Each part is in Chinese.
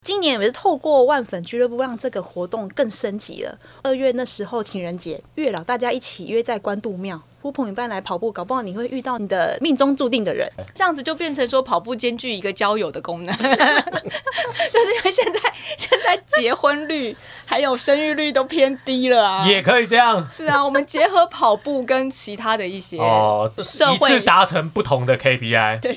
今年也是透过万粉俱乐部让这个活动更升级了。2月那时候情人节，月老大家一起约在关渡庙，呼朋引伴来跑步，搞不好你会遇到你的命中注定的人。 这样子就变成说跑步兼具一个交友的功能，就是因为现在结婚率还有生育率都偏低了啊， 也可以这样。 是啊，我们结合跑步跟其他的一些社会， 一次达成不同的 KPI。 对。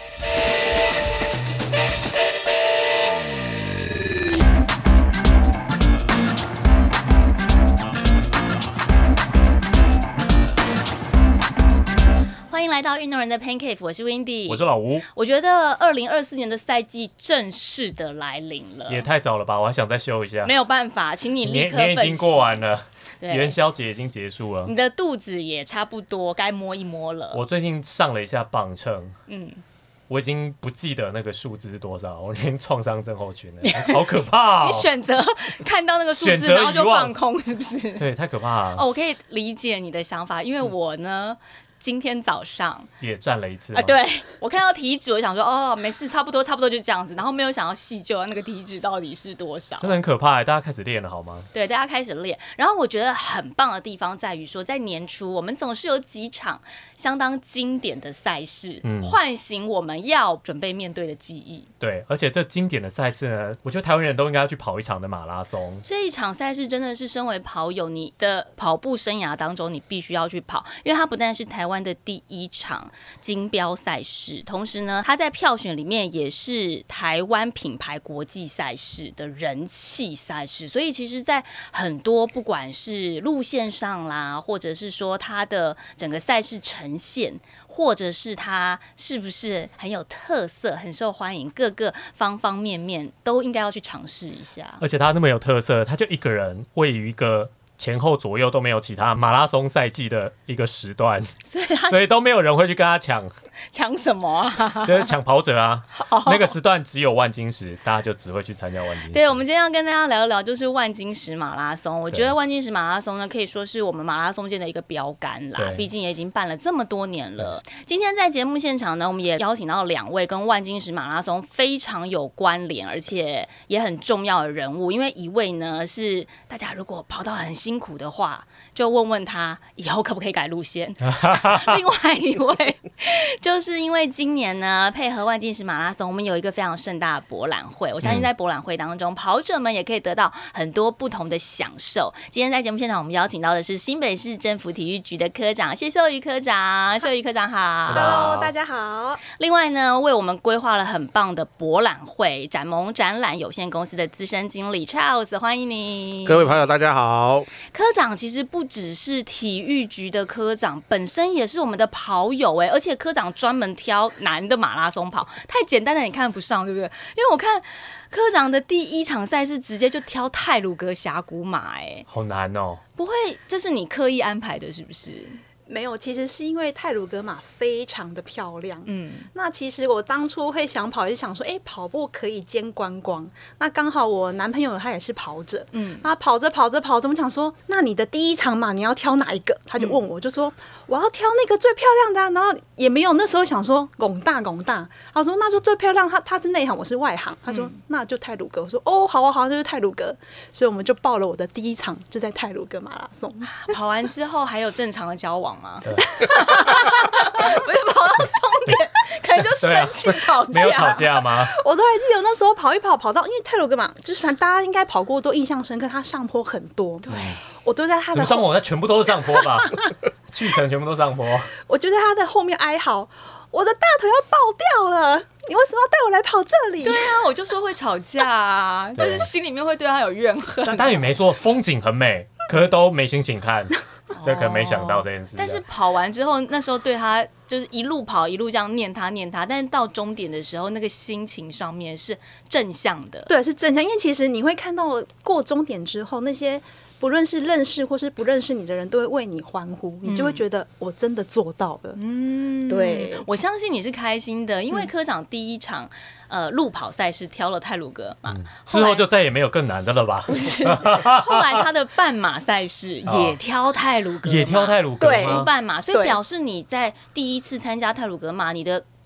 欢迎来到运动人的 Pancake， 我是 Windy， 我是老吴。 我觉得2024年的赛季正式的来临了， 也太早了吧？我还想再休一下。 没有办法，请你立刻年已经过完了，元宵节已经结束了， 你的肚子也差不多该摸一摸了。 我最近上了一下磅秤，我已经不记得那个数字是多少，我连创伤症候群了，好可怕哦！ 你选择看到那个数字，然后就放空，是不是？ 对，太可怕了。 我可以理解你的想法，因为我呢。今天早上也站了一次对，我看到体脂，我想说没事，差不多就这样子，然后没有想要细究那个体脂到底是多少， 真的很可怕。大家开始练了好吗？ 对，大家开始练。然后我觉得很棒的地方在于说，在年初我们总是有几场相当经典的赛事，唤醒我们要准备面对的记忆。 对，而且这经典的赛事呢，我觉得台湾人都应该要去跑一场的马拉松。 这一场赛事真的是身为跑友，你的跑步生涯当中你必须要去跑，因为它不但是台湾的第一场金标赛事，同时呢，它在票选里面也是台湾品牌国际赛事的人气赛事，所以其实在很多不管是路线上啦，或者是说它的整个赛事呈现，或者是它是不是很有特色、很受欢迎，各个方方面面都应该要去尝试一下。 而且它那么有特色，它就一个人位于一个前后左右都没有其他马拉松赛季的一个时段，所以都没有人会去跟他抢什么啊？ 就是抢跑者啊。那个时段只有万金石，大家就只会去参加万金石。 对，我们今天要跟大家聊一聊，就是万金石马拉松。我觉得万金石马拉松呢，可以说是我们马拉松界的一个标杆啦，毕竟也已经办了这么多年了。今天在节目现场呢，我们也邀请到2位跟万金石马拉松非常有关联，而且也很重要的人物。因为一位呢是大家如果跑到很辛苦的话，就问问他以后可不可以改路线。另外一位就是因为今年呢配合万金石马拉松，我们有一个非常盛大的博览会，我相信在博览会当中，跑者们也可以得到很多不同的享受。今天在节目现场，我们邀请到的是新北市政府体育局的科长谢秀瑜科长。秀瑜科长好。 Hello， 大家好。 另外呢，为我们规划了很棒的博览会，展盟展览有限公司的资深经理 Charles， 欢迎你。 各位朋友大家好。 科长其实不只是体育局的科长，本身也是我们的跑友而且科长专门挑难的马拉松跑，太简单的你看不上，对不对？因为我看科长的第一场赛事直接就挑太鲁阁峡谷马， 好难哦。 不会这是你刻意安排的是不是？ 没有，其实是因为太鲁阁马非常的漂亮。那其实我当初会想跑，也是想说，跑步可以兼观光。那刚好我男朋友他也是跑者，那跑着，我想说，那你的第一场马你要挑哪一个？他就问我，就说我要挑那个最漂亮的啊。然后也没有那时候想说拱大，他说那就最漂亮，他是内行，我是外行。他说那就太鲁阁。我说好啊，就是太鲁阁。所以我们就报了我的第一场，就在太鲁阁马拉松。 跑完之后还有正常的交往吗？不是跑到终点可能就生气吵架。 没有吵架吗？ 我都还记得那时候跑一跑到，因为太鲁阁嘛，就是反正大家应该跑过都印象深刻，它上坡很多。对，我就在它的上坡，那全部都是上坡吧？去程全部都上坡。 我就在它的后面哀嚎，我的大腿要爆掉了。你为什么要带我来跑这里？ 对啊，我就说会吵架啊，就是心里面会对他有怨恨。 但也没说风景很美，可是都没心情看，所以可能没想到这件事。 但是跑完之后，那时候对他就是一路跑一路这样念他，但是到终点的时候，那个心情上面是正向的。 对，是正向，因为其实你会看到过终点之后，那些不论是认识或是不认识你的人都会为你欢呼，你就会觉得我真的做到了。对， 我相信你是开心的，因为科长第一场路跑赛事挑了太鲁阁嘛， 之后就再也没有更难的了吧？ 不是，后来他的半马赛事也挑太鲁阁， 也挑太鲁阁， 对，出半马，所以表示你在第一次参加太鲁阁马，你的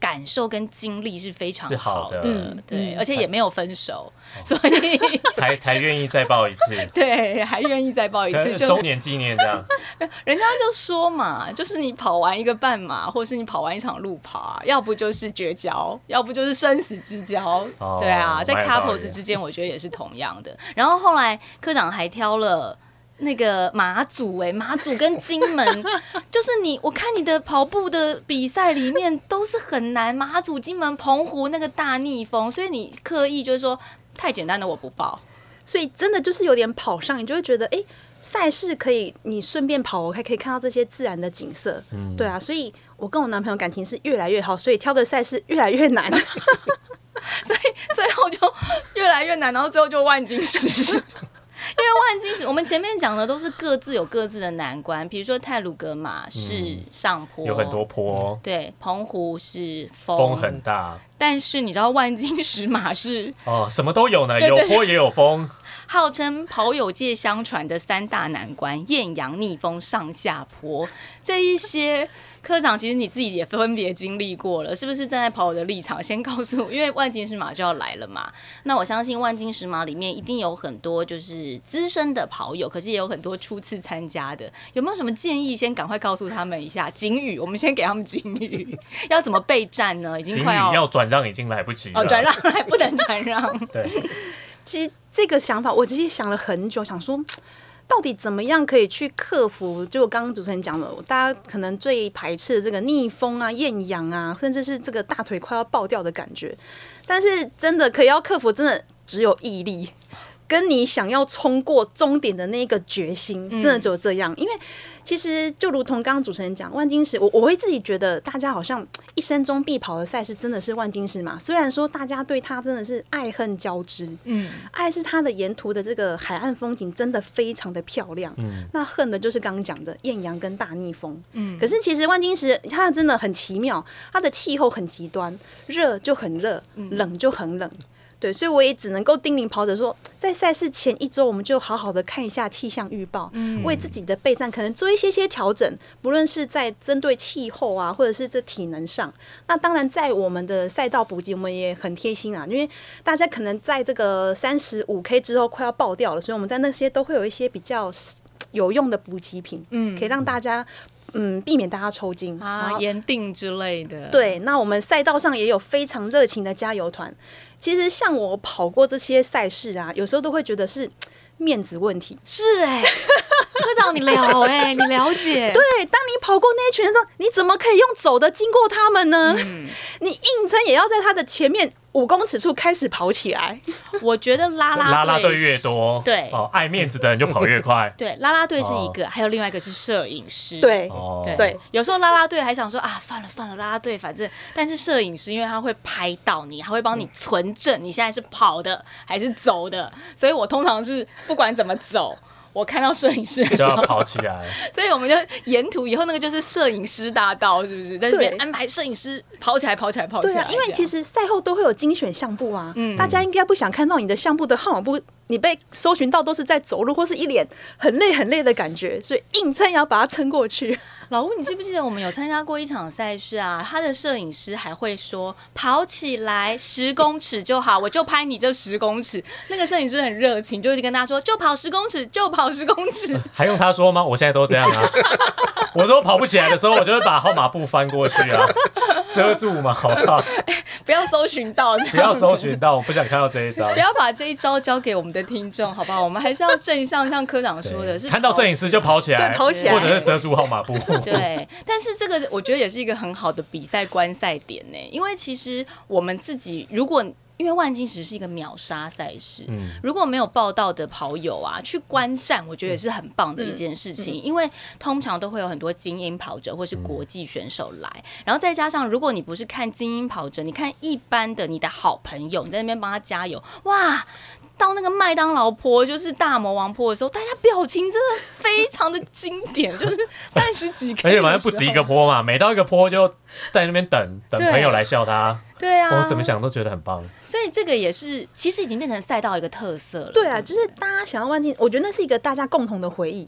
感受跟经历是非常好的，对，而且也没有分手，所以才愿意再报一次， 对，还愿意再报一次，就周年纪念这样。 人家就说嘛，就是你跑完一个半马，或是你跑完一场路跑，要不就是绝交，要不就是生死之交，对啊，在 couples 之间，我觉得也是同样的。然后后来科长还挑了那个马祖，马祖跟金门，就是我看你的跑步的比赛里面都是很难，马祖、金门、澎湖那个大逆风，所以你刻意就是说太简单的我不报， 所以真的就是有点跑上，你就会觉得赛事可以，你顺便跑，我还可以看到这些自然的景色，对啊，所以我跟我男朋友感情是越来越好，所以挑的赛事越来越难， 所以最后就越来越难，然后最后就万金石。因为万金石，我们前面讲的都是各自有各自的难关，比如说太鲁阁马是上坡， 有很多坡， 对，澎湖是风很大， 但是你知道万金石马是什么都有呢，有坡也有风。 号称跑友界相传的3大难关：艳阳、逆风、上下坡。这一些科长，其实你自己也分别经历过了，是不是？站在跑友的立场，先告诉我，因为万金石马就要来了嘛。那我相信万金石马里面一定有很多就是资深的跑友，可是也有很多初次参加的。有没有什么建议？先赶快告诉他们一下警语，我们先给他们警语，要怎么备战呢？已经快要转让已经来不及了， 转让还不能转让。 对。 其实这个想法，我其实想了很久，想说到底怎么样可以去克服？就刚刚主持人讲了，大家可能最排斥的这个逆风啊、艳阳啊，甚至是这个大腿快要爆掉的感觉。但是真的可以要克服，真的只有毅力，跟你想要冲过终点的那个决心，真的只有这样。因为其实就如同刚刚主持人讲，万金石，我会自己觉得，大家好像一生中必跑的赛事真的是万金石嘛。虽然说大家对它真的是爱恨交织，爱是它的沿途的这个海岸风景真的非常的漂亮，那恨的就是刚刚讲的艳阳跟大逆风，可是其实万金石它真的很奇妙，它的气候很极端，热就很热，冷就很冷。对，所以我也只能够叮咛跑者说，在赛事前1周，我们就好好的看一下气象预报，为自己的备战可能做一些调整，不论是在针对气候啊，或者是这体能上。那当然，在我们的赛道补给，我们也很贴心啊，因为大家可能在这个35K 之后快要爆掉了，所以我们在那些都会有一些比较有用的补给品，可以让大家。避免大家抽筋盐锭之类的。 对，那我们赛道上也有非常热情的加油团。其实像我跑过这些赛事啊，有时候都会觉得是面子问题。 是科长你了解。 对，当你跑过那一群人的时候，你怎么可以用走的经过他们呢？你硬撑也要在他的前面5公尺处开始跑起来。 我觉得啦啦队越多， 对爱面子的人就跑越快。 对，啦啦队是一个，还有另外一个是摄影师。 对， 有时候啦啦队还想说算了，啦啦队反正，但是摄影师因为他会拍到你，他会帮你存证你现在是跑的还是走的，所以我通常是不管怎么走。我看到摄影师就要跑起来， 所以我们就沿途以后那个就是摄影师大道，是不是在这边安排摄影师跑起来？对啊， 因为其实赛后都会有精选相簿啊，大家应该不想看到你的相簿的号码簿，你被搜寻到都是在走路或是一脸很累的感觉，所以硬撑也要把它撑过去。 老吴，你记不记得我们有参加过一场赛事啊？他的摄影师还会说跑起来10公尺就好，我就拍你这10公尺。那个摄影师很热情，就会跟大家说就跑10公尺，就跑10公尺。 还用他说吗？我现在都这样啊。我说跑不起来的时候，我就会把号码布翻过去啊，遮住嘛，好不好？ 不要搜寻到， 不要搜寻到，我不想看到这一招。 不要把这一招交给我们的听众，好不好？我们还是要正向，像科长说的，是看到摄影师就跑起来， 跑起来， 或者是遮住号码布。 对，但是这个我觉得也是一个很好的比赛观赛点呢，因为其实我们自己如果。因为万金石是一个秒杀赛事，如果没有报道的跑友啊，去观战，我觉得也是很棒的一件事情。因为通常都会有很多精英跑者或是国际选手来，然后再加上如果你不是看精英跑者，你看一般的你的好朋友，你在那边帮他加油，哇！到那个麦当劳坡，就是大魔王坡的时候，大家表情真的非常的经典，就是30几个， 而且反正不止一个坡嘛，每到一个坡就在那边等朋友来笑他。 对啊， 我怎么想都觉得很棒。 所以这个也是，其实已经变成赛道一个特色了。 对啊，就是大家想要万金，我觉得那是一个大家共同的回忆。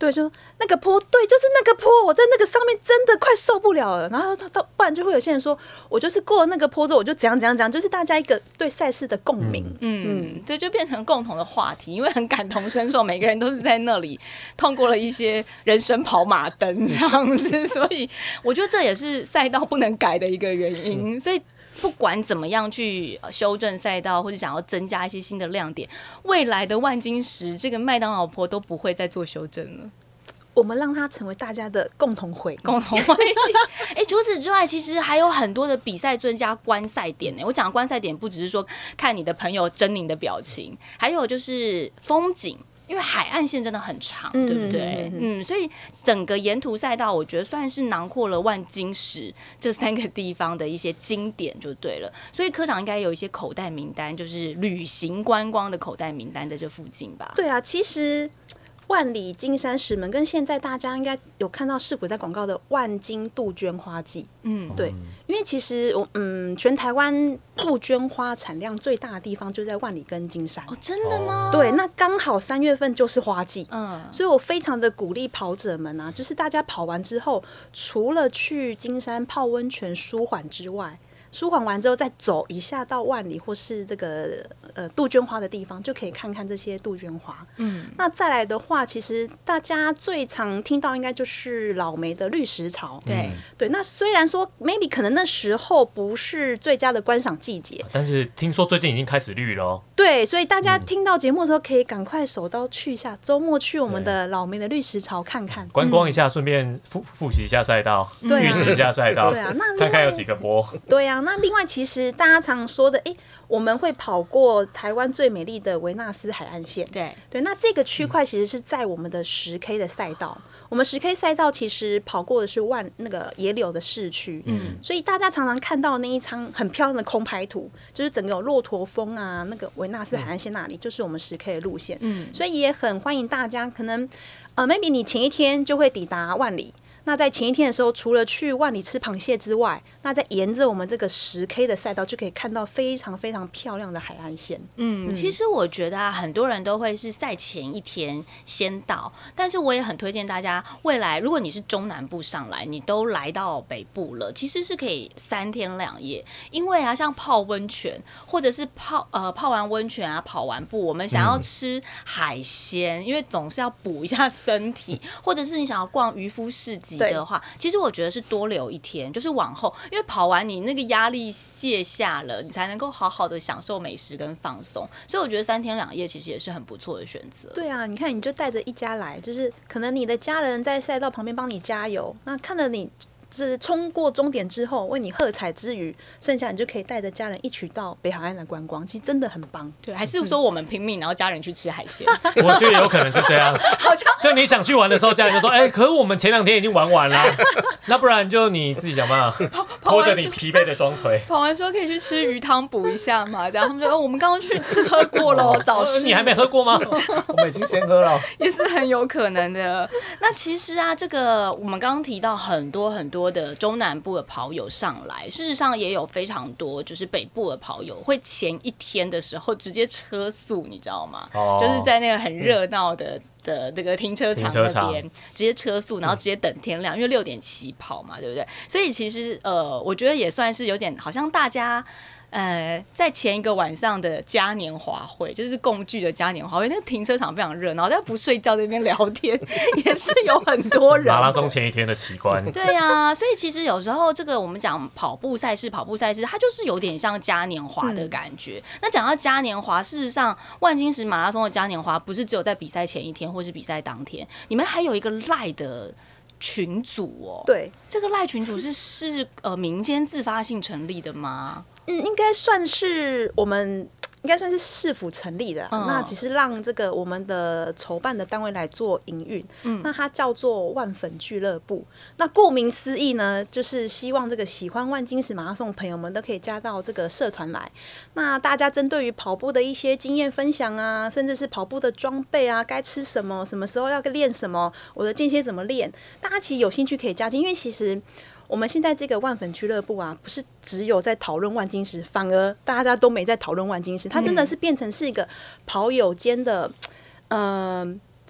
对，说那个坡，对，就是那个坡，我在那个上面真的快受不了了。然后不然就会有些人说，我就是过了那个坡之后，我就怎样怎样怎样，就是大家一个对赛事的共鸣。 这就变成共同的话题，因为很感同身受，每个人都是在那里通过了一些人生跑马灯这样子，所以我觉得这也是赛道不能改的一个原因。所以不管怎么样去修正赛道，或者想要增加一些新的亮点，未来的万金石这个麦当劳坡都不会再做修正了。 我们让它成为大家的共同回忆。 除此之外，其实还有很多的比赛最佳观赛点呢。我讲的观赛点不只是说看你的朋友狰狞的表情，还有就是风景。因为海岸线真的很长，对不对？所以整个沿途赛道，我觉得算是囊括了万金石这3个地方的一些经典，就对了。所以科长应该有一些口袋名单，就是旅行观光的口袋名单在这附近吧？ 对啊，其实万里、金山、石门，跟现在大家应该有看到市府在广告的万金杜鹃花季，对，因为其实全台湾杜鹃花产量最大的地方就在万里跟金山。 哦，真的吗？ 对，那刚好3月份就是花季，所以我非常的鼓励跑者们啊，就是大家跑完之后，除了去金山泡温泉舒缓之外，舒缓完之后再走一下到万里或是这个杜鹃花的地方，就可以看看这些杜鹃花。那再来的话，其实大家最常听到应该就是老梅的绿石槽。对，那虽然说 maybe 可能那时候不是最佳的观赏季节， 但是听说最近已经开始绿了哦。 对，所以大家听到节目的时候，可以赶快手刀去一下，周末去我们的老梅的绿石槽看看， 观光一下，顺便复习一下赛道，预习一下赛道， 对啊，那看看有几个坡。 对啊，那另外其实大家常说的，我们会跑过台湾最美丽的维纳斯海岸线。对，那这个区块其实是在我们的10K 的赛道。我们10K 赛道其实跑过的是那个野柳的市区，所以大家常常看到那一张很漂亮的空拍图，就是整个有骆驼峰啊，那个维纳斯海岸线那里就是我们10K 的路线，所以也很欢迎大家，可能maybe 你前一天就会抵达万里。那在前一天的时候，除了去万里吃螃蟹之外，那在沿着我们这个10K 的赛道，就可以看到非常非常漂亮的海岸线。 其实我觉得很多人都会是赛前一天先到，但是我也很推荐大家，未来如果你是中南部上来，你都来到北部了，其实是可以3天2夜，因为像泡温泉，或者是泡完温泉啊，跑完步，我们想要吃海鲜，因为总是要补一下身体，或者是你想要逛渔夫市集的话，其实我觉得是多留1天，就是往后，因为跑完你那个压力卸下了，你才能够好好的享受美食跟放松，所以我觉得3天2夜其实也是很不错的选择。 对啊，你看你就带着一家来，就是可能你的家人在赛道旁边帮你加油，那看着你是冲过终点之后为你喝彩之余，剩下你就可以带着家人一起到北海岸来观光，其实真的很棒。 对，还是说我们拼命然后家人去吃海鲜？ 我觉得有可能是这样， 好像就你想去玩的时候，家人就说可是我们前2天已经玩完了，那不然就你自己想办法拖着你疲惫的双腿， 跑完说可以去吃鱼汤补一下嘛，这样他们说我们刚刚去喝过了早市， 你还没喝过吗？我们已经先喝了， 也是很有可能的。那其实这个我们刚刚提到很多很多的中南部的跑友上来，事实上也有非常多就是北部的跑友会前一天的时候直接车速，你知道吗？就是在那个很热闹的这个停车场那边直接车速，然后直接等天亮，因为6点起跑嘛，对不对？所以其实我觉得也算是有点好像大家在前一个晚上的嘉年华会，就是共聚的嘉年华会，那个停车场非常热闹，但不睡觉在那边聊天也是有很多人。 马拉松前一天的奇观。 对啊，所以其实有时候这个我们讲跑步赛事，它就是有点像嘉年华的感觉。那讲到嘉年华，事实上万金石马拉松的嘉年华不是只有在比赛前一天或是比赛当天，你们还有一个赖的群组哦。 对， 这个赖群组是民间自发性成立的吗？ 应该算是我们应该算是市府成立的，那只是让这个我们的筹办的单位来做营运，那它叫做万粉俱乐部。那顾名思义呢，就是希望这个喜欢万金石马拉松的朋友们都可以加到这个社团来。那大家针对于跑步的一些经验分享啊，甚至是跑步的装备啊，该吃什么，什么时候要练什么，我的间歇怎么练，大家其实有兴趣可以加进，因为其实我们现在这个万粉俱乐部啊，不是只有在讨论万金石，反而大家都没在讨论万金石，它真的是变成是一个跑友间的，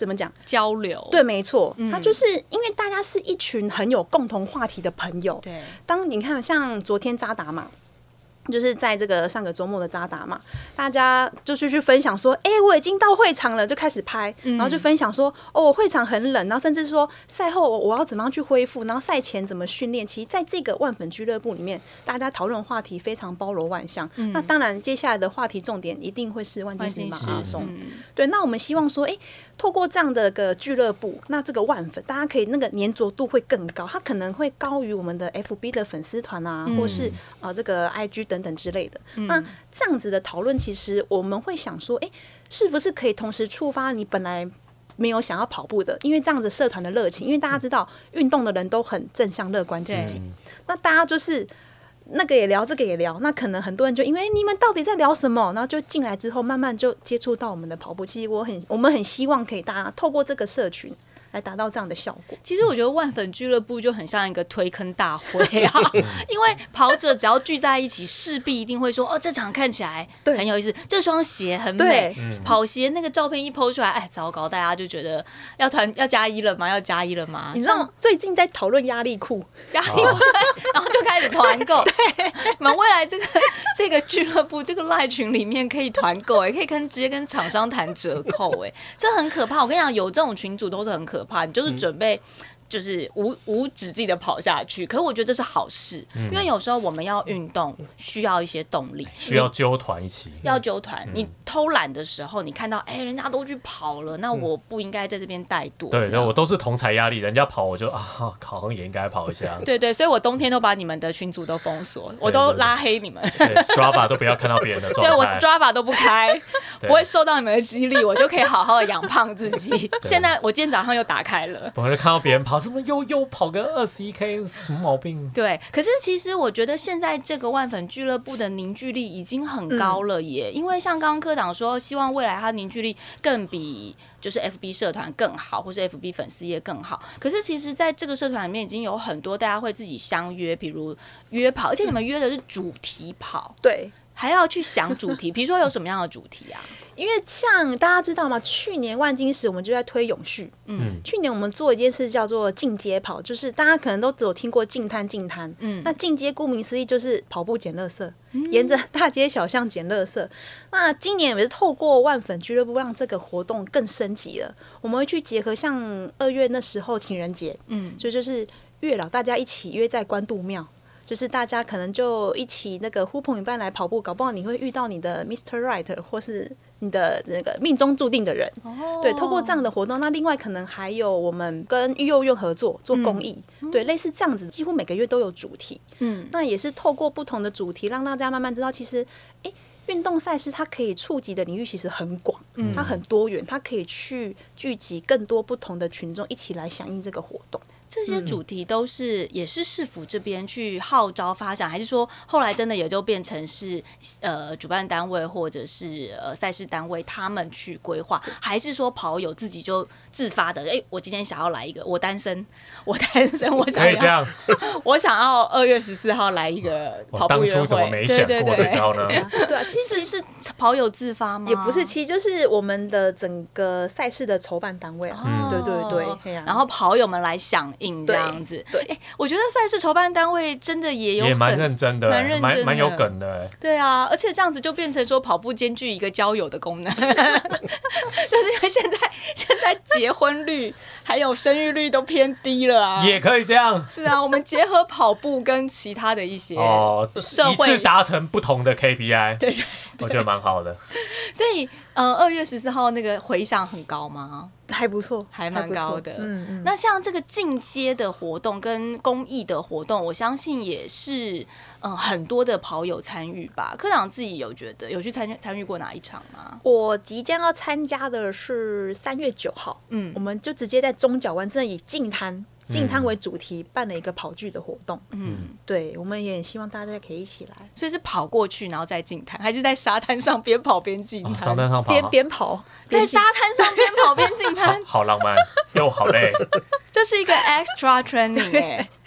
怎么讲交流？ 对，没错，它就是因为大家是一群很有共同话题的朋友。 对， 当你看像昨天扎达嘛。就是在这个上个周末的扎达嘛，大家就是去分享说，我已经到会场了，就开始拍，然后就分享说，会场很冷，然后甚至说赛后我要怎么样去恢复，然后赛前怎么训练。其实在这个万粉俱乐部里面，大家讨论话题非常包罗万象。那当然，接下来的话题重点一定会是万金石马拉松。对，那我们希望说，透过这样的个俱乐部，那这个万粉，大家可以那个粘着度会更高，它可能会高于我们的 FB 的粉丝团啊，或是这个 IG 等等之类的。那这样子的讨论，其实我们会想说，是不是可以同时触发你本来没有想要跑步的，因为这样子社团的热情，因为大家知道运动的人都很正向、乐观、积极，那大家就是那个也聊，这个也聊，那可能很多人就因为你们到底在聊什么，然后就进来之后慢慢就接触到我们的跑步。其实我们很希望可以大家透过这个社群来达到这样的效果。 其实我觉得万粉俱乐部就很像一个推坑大会啊，因为跑者只要聚在一起，势必一定会说这场看起来很有意思，这双鞋很美，跑鞋那个照片一 po 出来，糟糕，大家就觉得要加一了吗？要加一了吗？ 你知道最近在讨论压力裤， 对，然后就开始团购。对，你们未来这个俱乐部这个 LINE 群里面可以团购，可以直接跟厂商谈折扣，这很可怕。我跟你讲，有这种群组都是很可怕，你就是准备就是无止境的跑下去。可是我觉得这是好事，因为有时候我们要运动需要一些动力， 需要揪团一起， 要揪团。你偷懒的时候，你看到人家都去跑了，那我不应该在这边怠惰。 对，我都是同侪压力，人家跑我就好像也应该跑一下。 对，所以我冬天都把你们的群组都封锁，我都拉黑你们。 对 Strava 都不要看到别人的状态。 对，我 Strava 都不开，不会受到你们的激励，我就可以好好的养胖自己。现在我今天早上又打开了， 我就看到别人跑什么又跑个21K， 什么毛病？ 对，可是其实我觉得现在这个万粉俱乐部的凝聚力已经很高了耶，因为像刚刚科长说，希望未来它凝聚力更比就是 FB 社团更好，或是 FB 粉丝页更好。可是其实在这个社团里面已经有很多大家会自己相约，比如约跑，而且你们约的是主题跑， 对， 还要去想主题，比如说有什么样的主题啊？ 因为像大家知道吗？去年万金石我们就在推永续。去年我们做一件事叫做进阶跑，就是大家可能都只有听过进滩。那进阶顾名思义就是跑步捡垃圾，沿着大街小巷捡垃圾。那今年也是透过万粉俱乐部让这个活动更升级了。我们会去结合像2月那时候情人节，所以就是月老大家一起约在关渡庙。就是大家可能就一起那个呼朋引伴来跑步，搞不好你会遇到你的 Mr. Right 或是你的那个命中注定的人。对，透过这样的活动，那另外可能还有我们跟育幼院合作做公益，对，类似这样子，几乎每个月都有主题。那也是透过不同的主题，让大家慢慢知道，其实运动赛事它可以触及的领域其实很广，它很多元，它可以去聚集更多不同的群众一起来响应这个活动。 这些主题都是也是市府这边去号召发想，还是说后来真的也就变成是主办单位或者是赛事单位他们去规划，还是说跑友自己就自发的？我今天想要来一个，我单身，我想要，我想要2月14号来一个跑步约会。 我当初怎么没想过这招呢？ 对啊， 其实是跑友自发吗？ 也不是，其实就是我们的整个赛事的筹办单位啊。对， 然后跑友们来响应这样子。对，我觉得赛事筹办单位真的也蛮认真的， 蛮有梗的。 对啊，而且这样子就变成说跑步兼具一个交友的功能，就是因为现在结婚率还有生育率都偏低了啊， 也可以这样。 是啊，我们结合跑步跟其他的一些社会一次达成不同的 KPI， 对， 我觉得蛮好的。 所以2月14号那个回响很高吗？ 还不错， 还蛮高的。那像这个进阶的活动跟公益的活动，我相信也是很多的跑友参与吧。科长自己有觉得有去参与过哪一场吗？ 我即将要参加的是3月9号，我们就直接在中角湾，真的以净滩为主题办了一个跑剧的活动。对，我们也很希望大家可以一起来。 所以是跑过去然后再净滩，还是在沙滩上边跑边净滩？ 沙滩上跑， 边跑， 在沙滩上边跑边净滩， 好浪漫又好累。 这是一个 extra training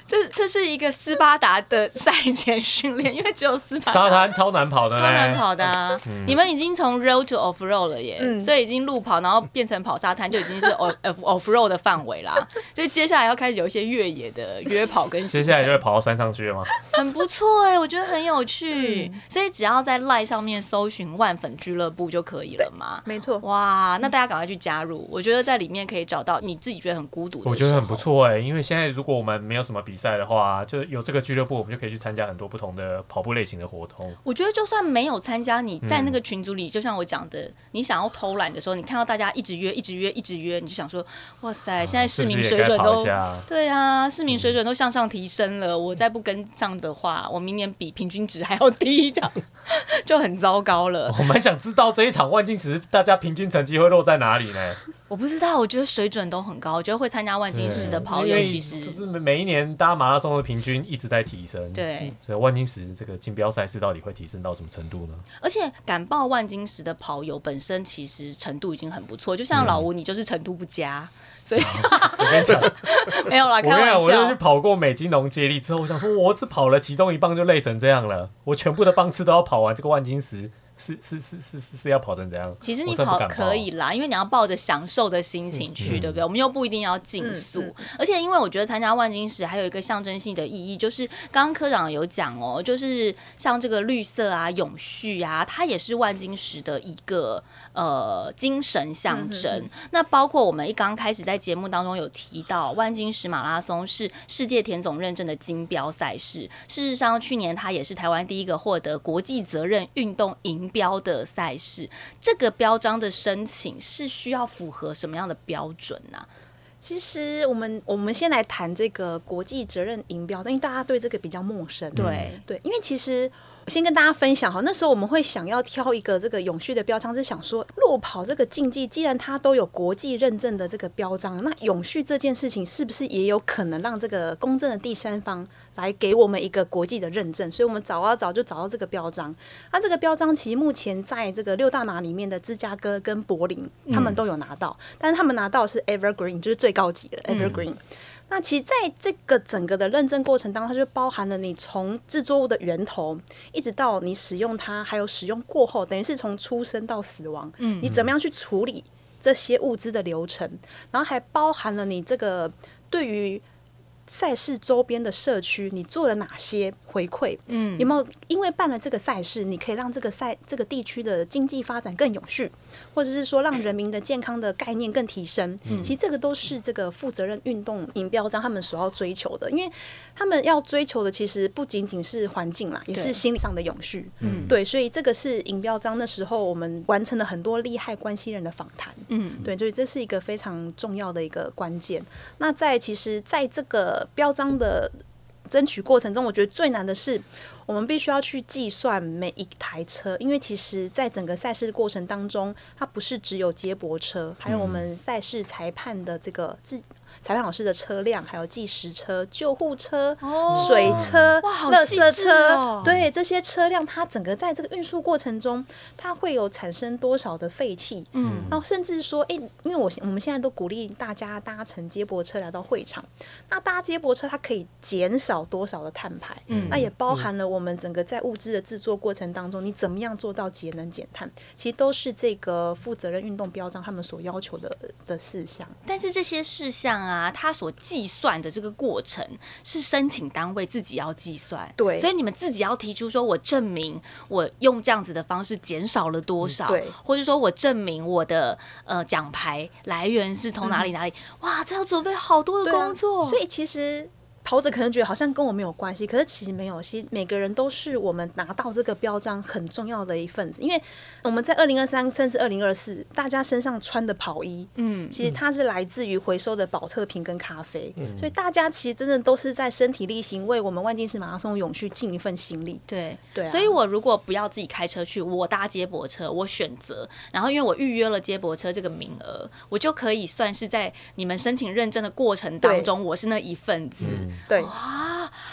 这是一个斯巴达的赛前训练，因为只有斯巴达沙滩超难跑的， 超难跑的啊！你们已经从 road to off road 了耶，所以已经路跑，然后变成跑沙滩，就已经是 off road 的范围啦。所以接下来要开始有一些越野的约跑跟行程， 接下来就会跑到山上去了吗？ 很不错哎，我觉得很有趣。所以只要在 LINE 上面搜寻万粉俱乐部就可以了嘛。 没错。 哇，那大家赶快去加入，我觉得在里面可以找到你自己觉得很孤独的时候。 我觉得很不错哎，因为现在如果我们没有什么比赛的话，就有这个俱乐部，我们就可以去参加很多不同的跑步类型的活动。 我觉得就算没有参加，你在那个群组里，就像我讲的，你想要偷懒的时候，你看到大家一直约，你就想说，哇塞，现在市民水准都对啊，市民水准都向上提升了，我再不跟上的话，我明年比平均值还要低，这样就很糟糕了。 我蛮想知道这一场万金石大家平均成绩会落在哪里呢？ 我不知道，我觉得水准都很高，我觉得会参加万金石的跑友其实就是每一年大家马拉松的平均一直在提升。 对， 所以万金石这个竞标赛事到底会提升到什么程度呢？ 而且敢报万金石的跑友本身其实程度已经很不错，就像老吴，你就是程度不佳。所以我跟你讲， 没有啦，开玩笑。 我就去跑过美金龙接力之后，我想说，我只跑了其中一棒就累成这样了，我全部的棒次都要跑完，这个万金石是要跑成怎样？ 其实你跑可以啦，因为你要抱着享受的心情去，对不对？我们又不一定要竞速，而且因为我觉得参加万金石还有一个象征性的意义，就是刚刚科长有讲哦，就是像这个绿色啊、永续啊，它也是万金石的一个精神象征。那包括我们刚开始在节目当中有提到，万金石马拉松是世界田总认证的金标赛事。事实上，去年它也是台湾第一个获得国际责任运动银标的赛事。这个标章的申请是需要符合什么样的标准呢？ 其实我们先来谈这个国际责任银标，因为大家对这个比较陌生。对，因为其实我先跟大家分享哈，那时候我们会想要挑一个这个永续的标章，是想说路跑这个竞技，既然它都有国际认证的这个标章，那永续这件事情是不是也有可能让这个公正的第三方来给我们一个国际的认证？所以我们找就找到这个标章。那这个标章其实目前在这个6大马里面的芝加哥跟柏林，他们都有拿到，但是他们拿到的是 Evergreen， 就是最高级的 Evergreen。那其实在这个整个的认证过程当中，它就包含了你从制作物的源头，一直到你使用它，还有使用过后，等于是从出生到死亡，你怎么样去处理这些物资的流程，然后还包含了你这个对于赛事周边的社区，你做了哪些回馈？有没有因为办了这个赛事，你可以让这个地区的经济发展更永续，或者是说让人民的健康的概念更提升？其实这个都是这个负责任运动银标章他们所要追求的，因为他们要追求的其实不仅仅是环境啦，也是心理上的永续。对，所以这个是银标章那时候我们完成了很多利害关系人的访谈。对，所以这是一个非常重要的一个关键。那其实在这个标章的争取过程中，我觉得最难的是我们必须要去计算每一台车，因为其实在整个赛事过程当中，它不是只有接驳车，还有我们赛事裁判的这个裁判老师的车辆，还有计时车、救护车、水车、垃圾车，对这些车辆，它整个在这个运输过程中，它会有产生多少的废气？然后甚至说，因为我们现在都鼓励大家搭乘接驳车来到会场，那搭接驳车它可以减少多少的碳排？那也包含了我们整个在物资的制作过程当中，你怎么样做到节能减碳？其实都是这个负责任运动标章他们所要求的事项。 但是这些事项啊，他所计算的这个过程是申请单位自己要计算， 对， 所以你们自己要提出说，我证明我用这样子的方式减少了多少， 对， 或者说我证明我的奖牌来源是从哪里，哇，这要准备好多的工作， 所以其实跑者可能觉得好像跟我没有关系，可是其实没有，其实每个人都是我们拿到这个标章很重要的一份子，因为我们在2023甚至2024，大家身上穿的跑衣，其实它是来自于回收的保特瓶跟咖啡，所以大家其实真的都是在身体力行为我们万金石马拉松永续尽一份心力。 对，所以我如果不要自己开车去，我搭接驳车，我选择，然后因为我预约了接驳车这个名额，我就可以算是在你们申请认证的过程当中，我是那一份子。 对， 哇，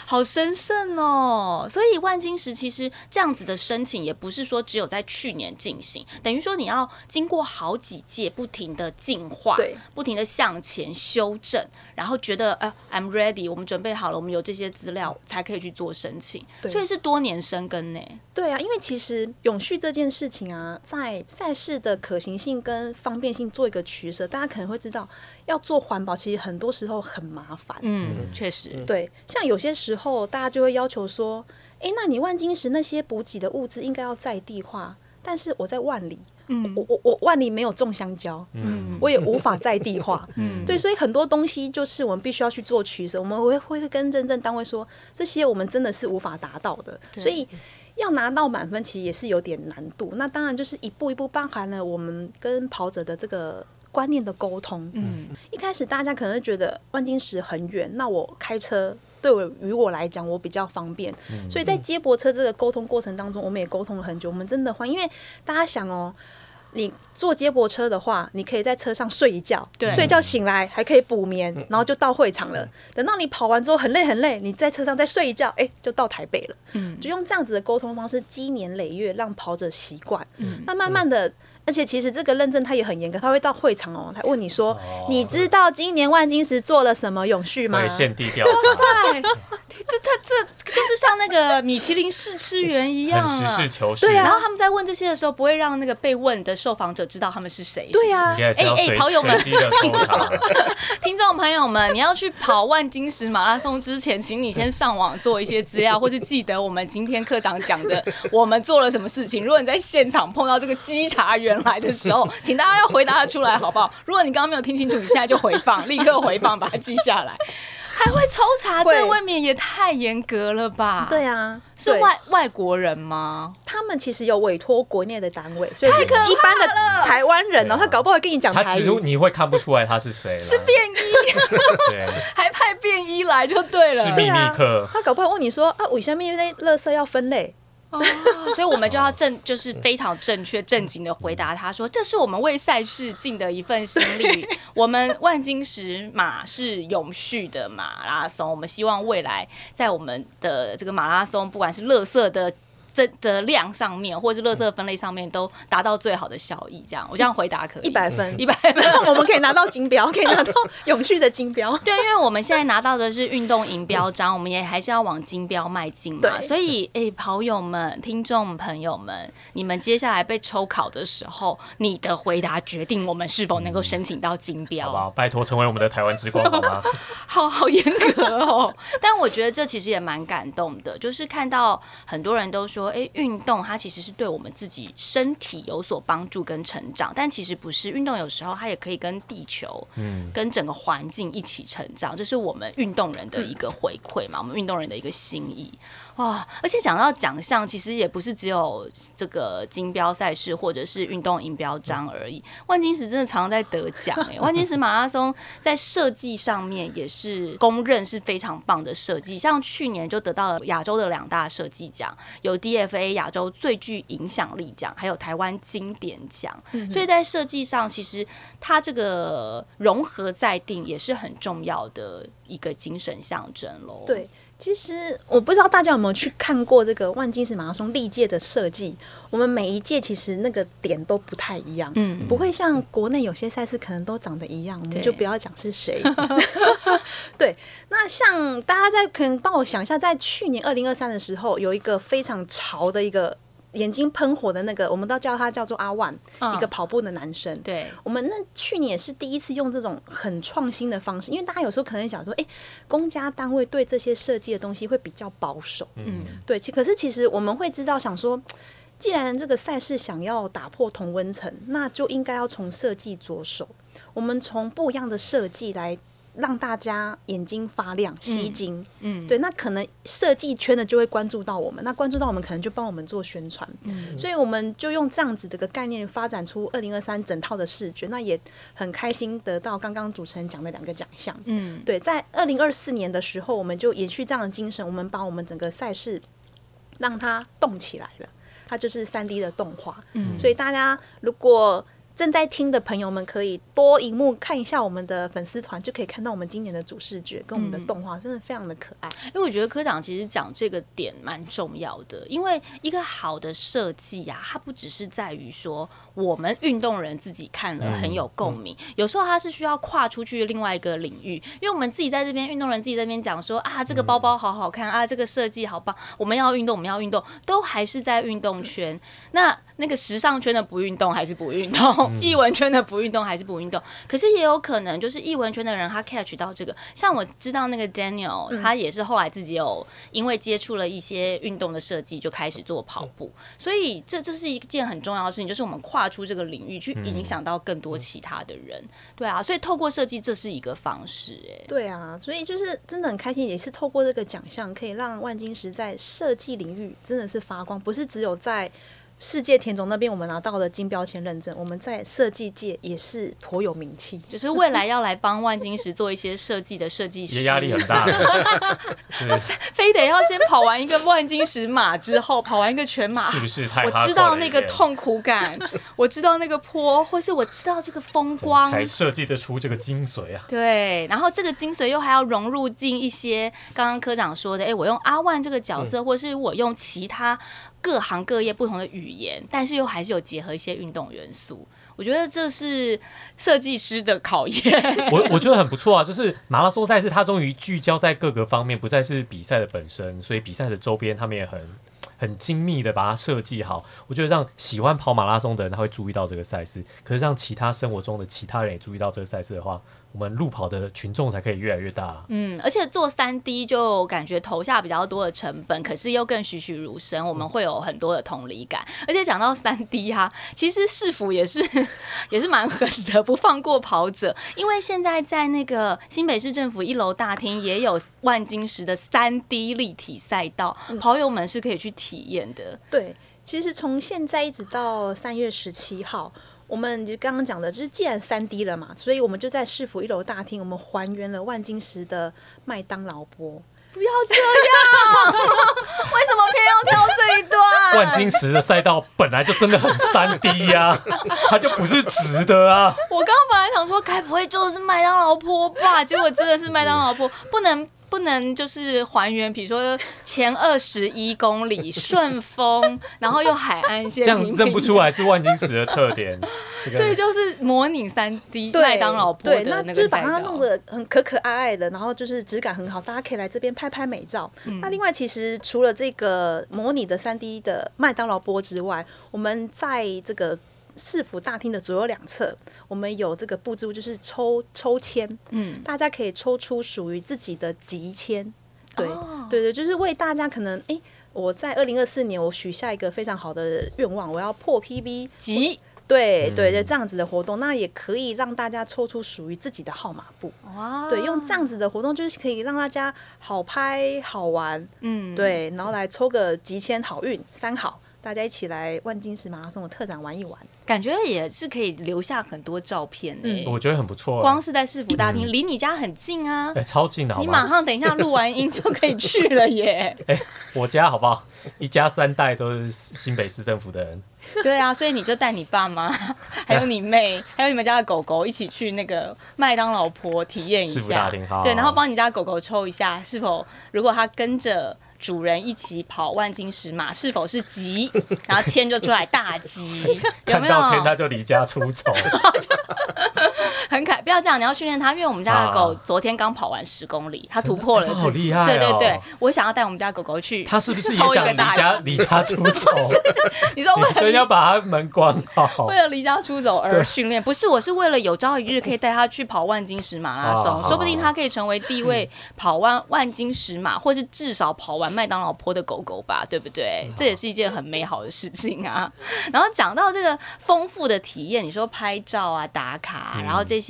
好神圣哦！所以万金石其实这样子的申请，也不是说只有在去年进行，等于说你要经过好几届不停的进化，不停的向前修正，然后觉得I'm ready， 我们准备好了，我们有这些资料才可以去做申请，所以是多年生根呢。 对啊，因为其实永续这件事情啊，在赛事的可行性跟方便性做一个取舍，大家可能会知道，要做环保其实很多时候很麻烦。 确实， 对，像有些时候大家就会要求说，那你万金石那些补给的物资应该要在地化，但是我在万里。我万里没有种香蕉，我也无法在地化，对，所以很多东西就是我们必须要去做取舍，我们会跟认证单位说，这些我们真的是无法达到的，所以要拿到满分其实也是有点难度。那当然就是一步一步包含了我们跟跑者的这个观念的沟通。一开始大家可能会觉得万金石很远，那我开车于我来讲我比较方便，所以在接驳车这个沟通过程当中，我们也沟通了很久。我们真的因为大家想你坐接驳车的话，你可以在车上睡一觉，睡一觉醒来还可以补眠，然后就到会场了。等到你跑完之后很累，你在车上再睡一觉，就到台北了。就用这样子的沟通方式，积年累月让跑者习惯。那慢慢的，而且其实这个认证它也很严格，他会到会场他问你说，你知道今年万金石做了什么永续吗？ 会限地调查。 这就是像那个米其林试吃员一样， 很实事求是。 对啊，然后他们在问这些的时候，不会让那个被问的受访者知道他们是谁。 对啊， 跑友们， 听众朋友们，你要去跑万金石马拉松之前，请你先上网做一些资料，或是记得我们今天课长讲的，我们做了什么事情。如果你在现场碰到这个稽查员来的时候，请大家要回答得出来，好不好？如果你刚刚没有听清楚，你现在就回放，立刻回放，把它记下来。还会抽查，这未免也太严格了吧？ 对啊， 是外国人吗？ 他们其实有委托国内的单位，所以是一般的台湾人他搞不好会跟你讲台语， 他其实你会看不出来他是谁， 是便衣，对，还派便衣来就对了， 是秘密客。 他搞不好问你说为什么那垃圾要分类？ 所以我们就要就是非常正确正经的回答他说，这是我们为赛事尽的一份心力。我们万金石马是永续的马拉松，我们希望未来在我们的这个马拉松，不管是垃圾的量上面，或者是垃圾分类上面，都达到最好的效益。这样，我这样回答可以 100分 ，100分， 我们可以拿到金标，可以拿到永续的金标。 对，因为我们现在拿到的是运动银标章，我们也还是要往金标迈进嘛。所以，跑友们、听众朋友们，你们接下来被抽考的时候，你的回答决定我们是否能够申请到金标。 好不好？拜托成为我们的台湾之光好吗？ 好严格哦。但我觉得这其实也蛮感动的，就是看到很多人都说，运动它其实是对我们自己身体有所帮助跟成长，但其实不是，运动有时候它也可以跟地球、跟整个环境一起成长，这是我们运动人的一个回馈嘛，我们运动人的一个心意。哇！而且讲到奖项，其实也不是只有这个金标赛事或者是运动银标章而已。万金石真的常常在得奖万金石马拉松在设计上面也是公认是非常棒的设计，像去年就得到了亚洲的2大设计奖，有 DFA 亚洲最具影响力奖，还有台湾经典奖。所以在设计上，其实它这个融合在定也是很重要的一个精神象征咯。 对。其实我不知道大家有没有去看过这个万金石马拉松历届的设计，我们每一届其实那个点都不太一样，不会像国内有些赛事可能都长得一样，我们就不要讲是谁。对，那像大家可能帮我想一下，在去年2023的时候，有一个非常潮的一个眼睛喷火的那个，我们都叫他叫做阿万，一个跑步的男生。 对， 我们那去年也是第一次用这种很创新的方式，因为大家有时候可能想说，公家单位对这些设计的东西会比较保守，对，可是其实我们会知道，想说，既然这个赛事想要打破同温层，那就应该要从设计着手，我们从不一样的设计来让大家眼睛发亮、吸睛，对，那可能设计圈的就会关注到我们，那关注到我们可能就帮我们做宣传，所以我们就用这样子的一个概念发展出2023整套的视觉，那也很开心得到刚刚主持人讲的2个奖项，对，在2024年的时候，我们就延续这样的精神，我们把我们整个赛事让它动起来了，它就是3D 的动画，所以大家如果正在听的朋友们可以多荧幕看一下我们的粉丝团，就可以看到我们今年的主视觉跟我们的动画，真的非常的可爱。 因为我觉得科长其实讲这个点蛮重要的，因为一个好的设计啊，它不只是在于说我们运动人自己看了很有共鸣，有时候它是需要跨出去另外一个领域，因为我们自己在这边运动人自己在这边讲说啊，这个包包好好看啊，这个设计好棒，我们要运动，都还是在运动圈。那个时尚圈的不运动还是不运动，艺文圈的不运动还是不运动。可是也有可能就是艺文圈的人他 catch 到这个，像我知道那个 Daniel，他也是后来自己有因为接触了一些运动的设计，就开始做跑步。所以这是一件很重要的事情，就是我们跨出这个领域去影响到更多其他的人。对啊，所以透过设计这是一个方式。 对啊，所以就是真的很开心，也是透过这个奖项可以让万金石在设计领域真的是发光，不是只有在世界田总那边我们拿到了金标签认证，我们在设计界也是颇有名气， 就是未来要来帮万金石做一些设计的设计师， 也压力很大非得要先跑完一个万金石马之后，跑完一个全马， 是不是太我知道那个痛苦感，我知道那个坡，或是我知道这个风光， 才设计得出这个精髓啊。 对，然后这个精髓又还要融入进一些刚刚科长说的，我用阿万这个角色，或是我用其他各行各业不同的语言，但是又还是有结合一些运动元素。我觉得这是设计师的考验。 我觉得很不错啊，就是马拉松赛事它终于聚焦在各个方面，不再是比赛的本身，所以比赛的周边他们也很精密的把它设计好。我觉得让喜欢跑马拉松的人他会注意到这个赛事，可是让其他生活中的其他人也注意到这个赛事的话，我们路跑的群众才可以越来越大。 而且做3D 就感觉投下比较多的成本，可是又更栩栩如生，我们会有很多的同理感。而且讲到3D 啊，其实市府也是蛮狠的，不放过跑者。因为现在在那个新北市政府1楼大厅也有万金石的3D 立体赛道，跑友们是可以去体验的。 对，其实从现在一直到3月17号。我们刚刚讲的就是既然3D 了嘛，所以我们就在市府1楼大厅，我们还原了万金石的麦当劳波。 不要这样，为什么偏要挑这一段？ 万金石的赛道本来就真的很3D 啊，它就不是直的啊。 我刚刚本来想说，该不会就是麦当劳坡吧？结果真的是麦当劳坡，不能就是还原，比如说前21公里顺风，然后又海岸线， 这样认不出来是万金石的特点。 所以就是模拟3D 麦当劳坡的那个赛道， 那就是把它弄得很可爱爱的，然后就是质感很好，大家可以来这边拍拍美照。那另外其实除了这个模拟的3D 的麦当劳坡之外，我们在这个市府大厅的左右两侧，我们有这个布置物，就是抽签，大家可以抽出属于自己的集签，对，就是为大家可能我在2024年我许下一个非常好的愿望，我要破 PB 集。 对，这样子的活动，那也可以让大家抽出属于自己的号码布。对，用这样子的活动就是可以让大家好拍好玩，对，然后来抽个集签好运3好，大家一起来万金石马拉松的特展玩一玩， 感觉也是可以留下很多照片我觉得很不错。 光是在市府大厅，离你家很近啊， 超近的，好吗？ 你马上等一下录完音就可以去了耶。 我家好不好？一家3代都是新北市政府的人。 对啊，所以你就带你爸妈，还有你妹，还有你们家的狗狗一起去那个麦当劳坡体验一下。 市府大厅，好。 对，然后帮你家狗狗抽一下，是否如果它跟着主人一起跑万金石马，是否是吉？然后签就出来大吉，有没有？ 看到签他就离家出走。 很不要这样，你要训练它，因为我们家的狗昨天刚跑完10公里，它突破了自己。 好厉害哦！对，我想要带我们家狗狗去， 它是不是也想离家出走？ 你说所以要把它门关好， 为了离家出走而训练？不是，我是为了有朝一日可以带它去跑万金石马拉松，说不定它可以成为第一位跑完万金石马，或是至少跑完麦当劳坡的狗狗吧，对不对？这也是一件很美好的事情啊。然后讲到这个丰富的体验，你说拍照啊、打卡啊，然后这些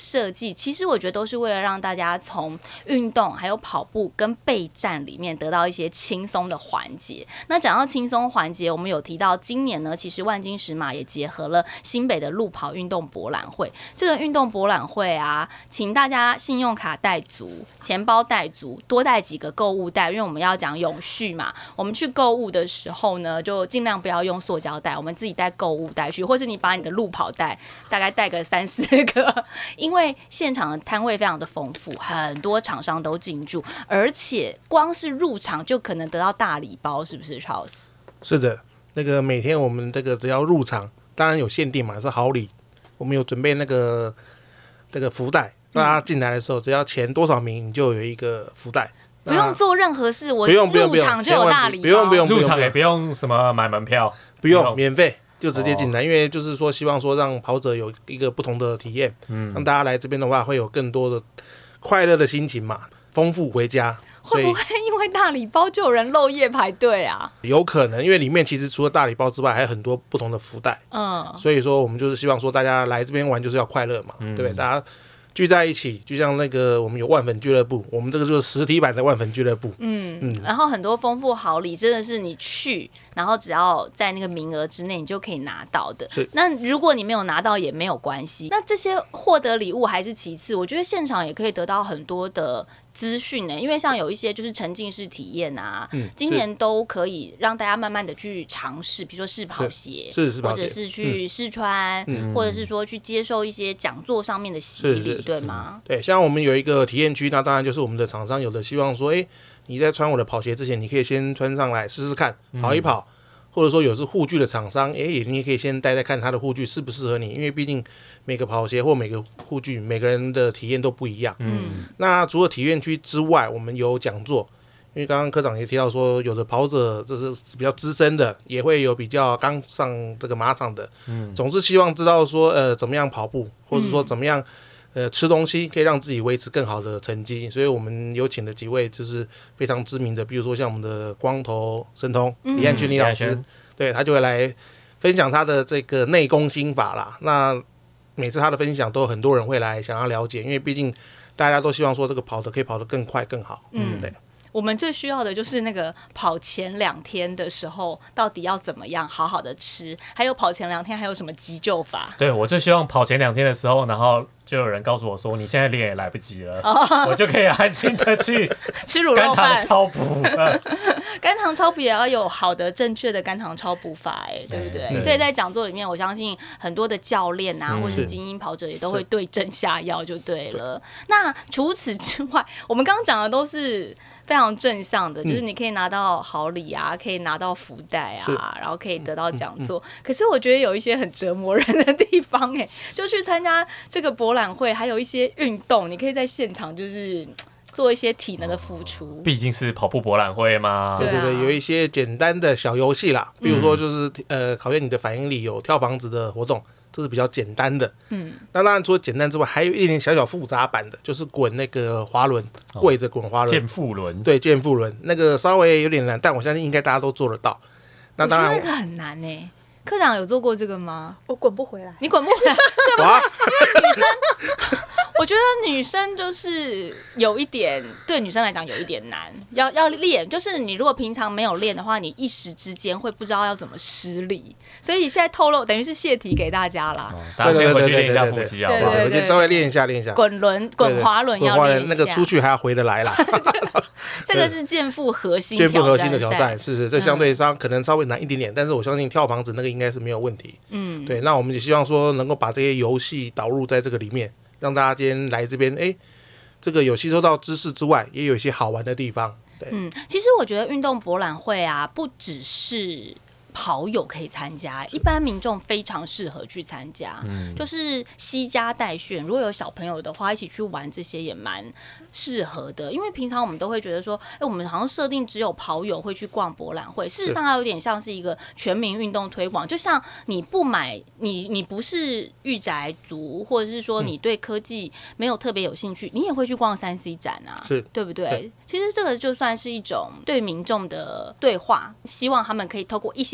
设计，其实我觉得都是为了让大家从运动还有跑步跟备战里面得到一些轻松的环节。那讲到轻松环节，我们有提到今年呢，其实万金石马也结合了新北的路跑运动博览会。这个运动博览会啊，请大家信用卡带足，钱包带足，多带几个购物袋，因为我们要讲永续嘛。我们去购物的时候呢，就尽量不要用塑胶袋，我们自己带购物袋去，或是你把你的路跑袋大概带个3-4个，因为现场的摊位非常的丰富，很多厂商都进驻，而且光是入场就可能得到大礼包，是不是 Charles？ 是的，那个每天我们这个只要入场，当然有限定嘛，是好礼。我们有准备那个这个福袋，大家进来的时候，只要前多少名，你就有一个福袋。 不用做任何事，我不用入场就有大礼包， 不用入场也不用什么买门票， 不用免费就直接进来，因为就是说希望说让跑者有一个不同的体验，让大家来这边的话会有更多的快乐的心情嘛，丰富回家。 会不会因为大礼包就有人漏夜排队啊？ 有可能，因为里面其实除了大礼包之外，还有很多不同的福袋。所以说我们就是希望说大家来这边玩就是要快乐嘛，对不对？大家聚在一起，就像那个我们有万粉俱乐部，我们这个就是实体版的万粉俱乐部。 然后很多丰富好礼，真的是你去，然后只要在那个名额之内，你就可以拿到的。那如果你没有拿到也没有关系。那这些获得礼物还是其次，我觉得现场也可以得到很多的资讯呢，因为像有一些就是沉浸式体验啊，今年都可以让大家慢慢的去尝试，比如说试跑鞋，或者是去试穿，或者是说去接受一些讲座上面的洗礼，对吗？ 对，像我们有一个体验区，那当然就是我们的厂商有的希望说，你在穿我的跑鞋之前，你可以先穿上来试试看，跑一跑。或者说有是护具的厂商，你也可以先戴戴看它的护具适不适合你，因为毕竟每个跑鞋或每个护具，每个人的体验都不一样。那除了体验区之外，我们有讲座，因为刚刚科长也提到说，有的跑者这是比较资深的，也会有比较刚上这个马场的，总是希望知道说怎么样跑步，或者说怎么样吃东西可以让自己维持更好的成绩，所以我们有请了几位就是非常知名的，比如说像我们的光头神童李汉群李老师，对，他就会来分享他的这个内功心法啦。那每次他的分享都很多人会来想要了解，因为毕竟大家都希望说这个跑的可以跑得更快更好。对。 我们最需要的就是那个跑前2天的时候，到底要怎么样好好的吃，还有跑前2天还有什么急救法？ 对，我最希望跑前2天的时候，然后就有人告诉我说，你现在练也来不及了，我就可以安心的去吃卤肉饭、 肝糖超补。 肝糖超补也要有好的、正确的肝糖超补法，对不对？所以在讲座里面，我相信很多的教练啊，或是精英跑者也都会对症下药，就对了。那除此之外，我们刚刚讲的都是非常正向的，就是你可以拿到好礼啊，可以拿到福袋啊，然后可以得到讲座。可是我觉得有一些很折磨人的地方，就去参加这个博览会，还有一些运动，你可以在现场就是做一些体能的付出。 毕竟是跑步博览会嘛。 对，有一些简单的小游戏啦，比如说就是考验你的反应力，有跳房子的活动。这是比较简单的，那当然除了简单之外，还有一点小小复杂版的，就是滚那个滑轮，跪着滚滑轮， 健腹轮， 对，健腹轮那个稍微有点难，但我相信应该大家都做得到。那当然， 我觉得那个很难科长有做过这个吗？ 我滚不回来， 你滚不回来，对不对？因为女生，我觉得女生就是有一点，对女生来讲有一点难，要练。就是你如果平常没有练的话，你一时之间会不知道要怎么施力。所以现在透露，等于是泄题给大家啦。 大家先回去练一下腹肌啊， 我先稍微练一下。 滚滑轮要练一下， 那个出去还要回得来啦。 这个是健腹核心的挑战，是这相对上可能稍微难一点点，但是我相信跳房子那个应该是没有问题。对，那我们也希望说能够把这些游戏导入在这个里面，让大家今天来这边，这个有吸收到知识之外，也有一些好玩的地方。对， 其实我觉得运动博览会啊，不只是跑友可以参加，一般民众非常适合去参加，就是惜家带眷。如果有小朋友的话，一起去玩这些也蛮适合的。因为平常我们都会觉得说，我们好像设定只有跑友会去逛博览会，事实上它有点像是一个全民运动推广。就像你不买，你不是御宅族，或者是说你对科技没有特别有兴趣，你也会去逛3C 展啊，对不对？其实这个就算是一种对民众的对话，希望他们可以透过一些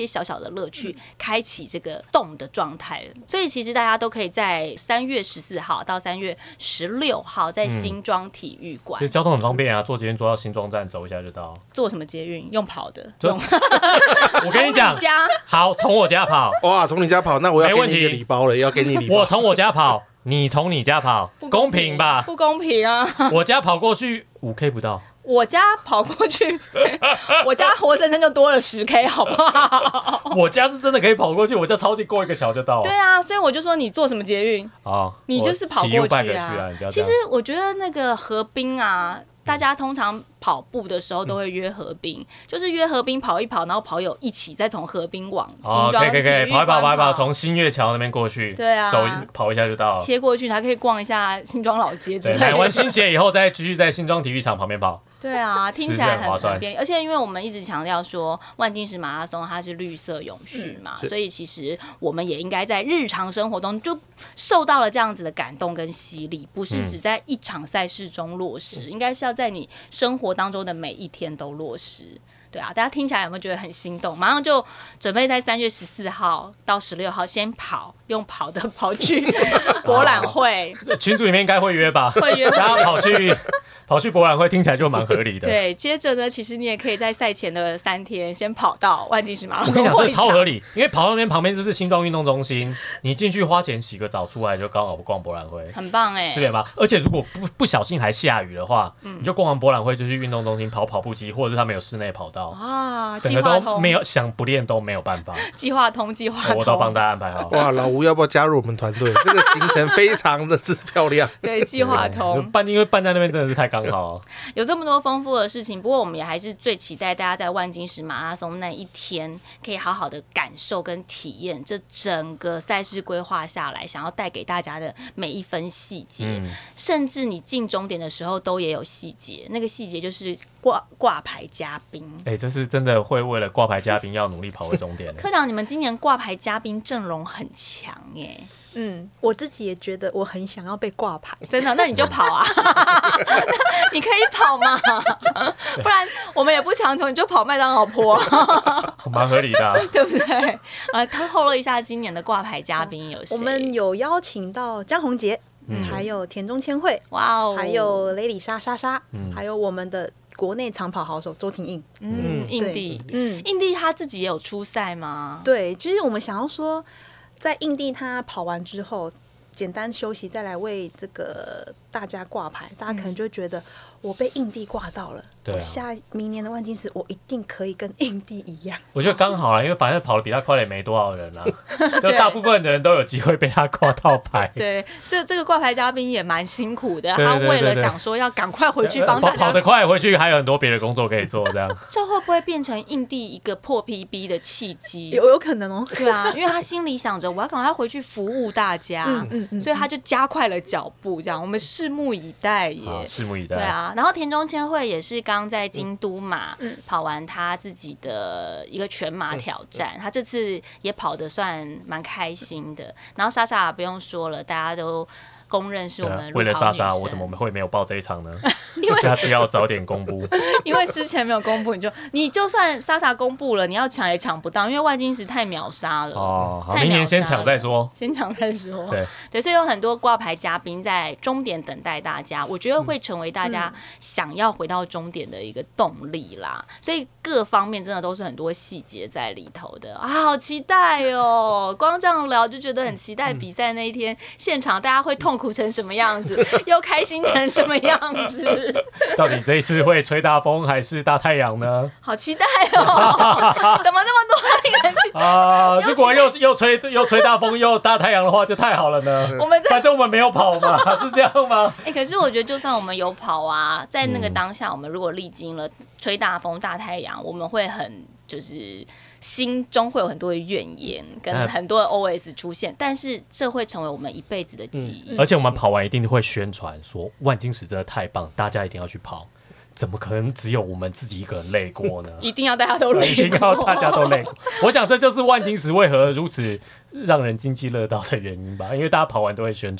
小小的乐趣，开启这个动的状态了。所以其实大家都可以在3月14号到3月16号在新庄体育馆， 其实交通很方便啊，坐捷运坐到新庄站走一下就到。 坐什么捷运？用跑的。 我跟你讲，好，从我家跑。 哇，从你家跑，那我要给你一个礼包了，要给你礼包。 我从我家跑，你从你家跑，公平吧？ 不公平啊！ 我家跑过去5K 不到。 我家跑过去，我家活生生就多了10K， 好不好？ 我家是真的可以跑过去，我家超近，过1个小时就到了。 对啊，所以我就说你坐什么捷运？你就是跑过去啊。其实我觉得那个河滨啊，大家通常跑步的时候都会约河滨，就是约河滨跑一跑，然后跑友一起再从河滨往新庄体育馆跑一跑，从新月桥那边过去， 对啊， 跑一下就到了， 切过去还可以逛一下新庄老街之类的。 买完新鞋以后，再继续在新庄体育场旁边跑。 对啊，听起来很便利，而且因为我们一直强调说万金石马拉松它是绿色永续嘛，所以其实我们也应该在日常生活中就受到了这样子的感动跟洗礼，不是只在一场赛事中落实，应该是要在你生活当中的每一天都落实。对啊，大家听起来有没有觉得很心动？马上就准备在3月14号到16号先用跑的跑去博览会。 群组里面应该会约吧？ 会约， 大家跑去博览会，听起来就蛮合理的。 对，接着呢，其实你也可以在赛前的3天先跑到万金石马拉松。 我跟你讲，这超合理，因为跑到那边旁边就是新庄运动中心，你进去花钱洗个澡出来，就刚好逛博览会， 很棒哎， 是吧？而且如果不小心还下雨的话，你就逛完博览会就去运动中心跑步机，或者是他们有室内跑道啊， 整个都没有想不练都没有办法。 计划通， 我都帮大家安排好。 哇，老吴要不要加入我们团队？这个行程非常的是漂亮。 对，计划通因为办在那边真的是太刚好了。 有这么多丰富的事情，不过我们也还是最期待大家在万金石马拉松那一天可以好好的感受跟体验这整个赛事规划下来想要带给大家的每一分细节，甚至你进终点的时候都也有细节，那个细节就是挂牌嘉宾。 这是真的会为了挂牌嘉宾要努力跑回终点。 科长，你们今年挂牌嘉宾阵容很强耶。 我自己也觉得我很想要被挂牌， 真的？那你就跑啊！你可以跑嘛，不然我们也不强求，你就跑麦当劳坡， 蛮合理的， 对不对？他透露一下今年的挂牌嘉宾有谁？ 我们有邀请到江宏杰，还有田中千惠，哇哦，还有雷里莎莎，还有我们的国内长跑好手周廷印， 印地他自己也有出赛吗？ 对，就是我们想要说。在印地他跑完之后，简单休息，再来为这个大家挂牌，大家可能就会觉得我被印地挂到了，明年的万金石我一定可以跟印地一样。 我觉得刚好啦，因为反正跑得比他快的也没多少人啦，就大部分的人都有机会被他挂到牌。 对，这个挂牌嘉宾也蛮辛苦的，他为了想说要赶快回去帮大家跑得快回去，还有很多别的工作可以做，这样。 这会不会变成印地一个破 PB 的契机？ 有可能哦。 对啊，因为他心里想着我要赶快回去服务大家，所以他就加快了脚步，这样我们拭目以待耶。 拭目以待。 对啊，然后田中千惠也是刚在京都马跑完他自己的一个全马挑战，他这次也跑得算蛮开心的。然后莎莎不用说了，大家都公认是我们为了莎莎，我怎么会没有报这一场呢？下次要早点公布。 因为之前没有公布，你就算莎莎公布了，你要抢也抢不到，因为万金石太秒杀了。 好，明年先抢再说。 先抢再说。 对， 所以有很多挂牌嘉宾在终点等待大家，我觉得会成为大家想要回到终点的一个动力啦。所以各方面真的都是很多细节在里头的啊，好期待哦！光这样聊就觉得很期待比赛那一天，现场大家会痛苦成什么样子，又开心成什么样子。 到底这一次会吹大风还是大太阳呢？ 好期待哦！怎么那么多令人期待如果又吹大风又大太阳的话，就太好了呢。反正我们没有跑嘛，是这样吗？ 可是我觉得就算我们有跑啊，在那个当下，我们如果历经了吹大风大太阳，我们会很就是心中会有很多的怨言跟很多的 OS 出现，但是这会成为我们一辈子的记忆。 而且我们跑完一定会宣传说万金石真的太棒，大家一定要去跑。怎么可能只有我们自己一个人累过呢？ 一定要大家都累过， 一定要大家都累过。我想这就是万金石为何如此让人津津乐道的原因吧，因为大家跑完都会宣传。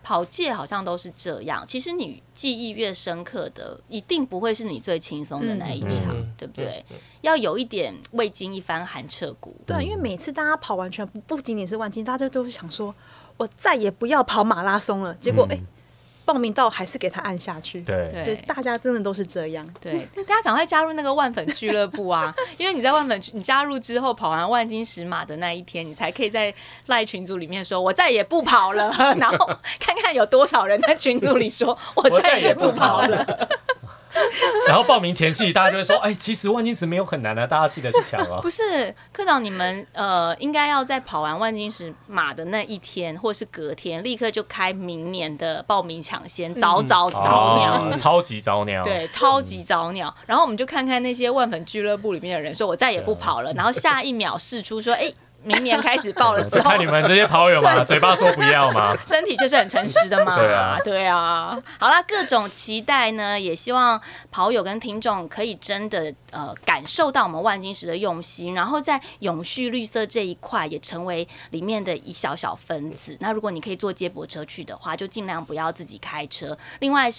跑界好像都是这样。其实你记忆越深刻的，一定不会是你最轻松的那一场，对不对？要有一点未经一番寒彻骨。 对，因为每次大家跑完全不仅仅是万金，大家都是想说，我再也不要跑马拉松了。结果报名到还是给他按下去。 对， 就大家真的都是这样。 对，大家赶快加入那个万粉俱乐部啊！因为你在万粉，你加入之后跑完万金石马的那一天，你才可以在赖群组里面说“我再也不跑了”，然后看看有多少人在群组里说“我再也不跑了”。 然后报名前夕，大家就会说：“哎，其实万金石没有很难的，大家记得去抢哦。” 不是，科长，你们应该要在跑完万金石马的那一天，或是隔天，立刻就开明年的报名抢先，早鸟， 超级早鸟， 对，超级早鸟。然后我们就看看那些万粉俱乐部里面的人说：“我再也不跑了。”然后下一秒释出说：“哎。”明年开始报了之后， 看你们这些跑友嘛，嘴巴说不要嘛， 身体就是很诚实的嘛。 对啊。 好啦，各种期待呢，也希望跑友跟听众可以真的感受到我们万金石的用心，然后在永续绿色这一块也成为里面的一小小分子。那如果你可以坐接驳车去的话，就尽量不要自己开车。另外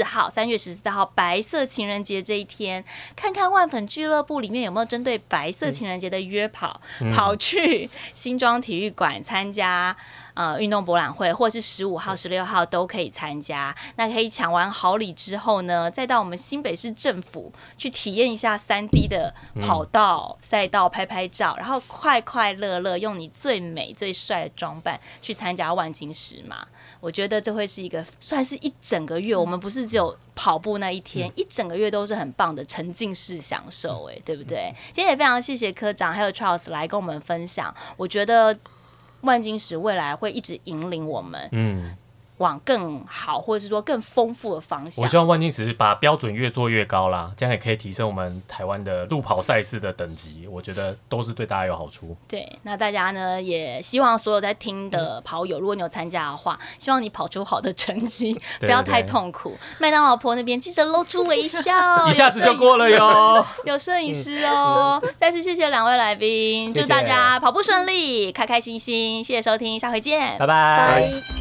3月14号白色情人节这一天，看看万粉俱乐部里面有没有针对白色情人节的约跑，跑去新庄体育馆参加运动博览会，或是15号、16号都可以参加。那可以抢完好礼之后呢，再到我们新北市政府去体验一下3D 的跑道、赛道，拍拍照，然后快快乐乐用你最美最帅的装扮去参加万金石马。我觉得这会是一个算是一整个月，我们不是只有跑步那一天，一整个月都是很棒的沉浸式享受，对不对？今天也非常谢谢科长还有 Charles 来跟我们分享，我觉得万金石未来会一直引领我们，往更好或者是说更丰富的方向。 我希望万金石把标准越做越高啦，这样也可以提升我们台湾的路跑赛事的等级，我觉得都是对大家有好处。 对，那大家呢也希望所有在听的跑友，如果你有参加的话，希望你跑出好的成绩，不要太痛苦。麦当劳婆那边记得露出微笑， 一下子就过了哟。 有摄影师哦。再次谢谢2位来宾，祝大家跑步顺利，开开心心。谢谢收听，下回见， 拜拜。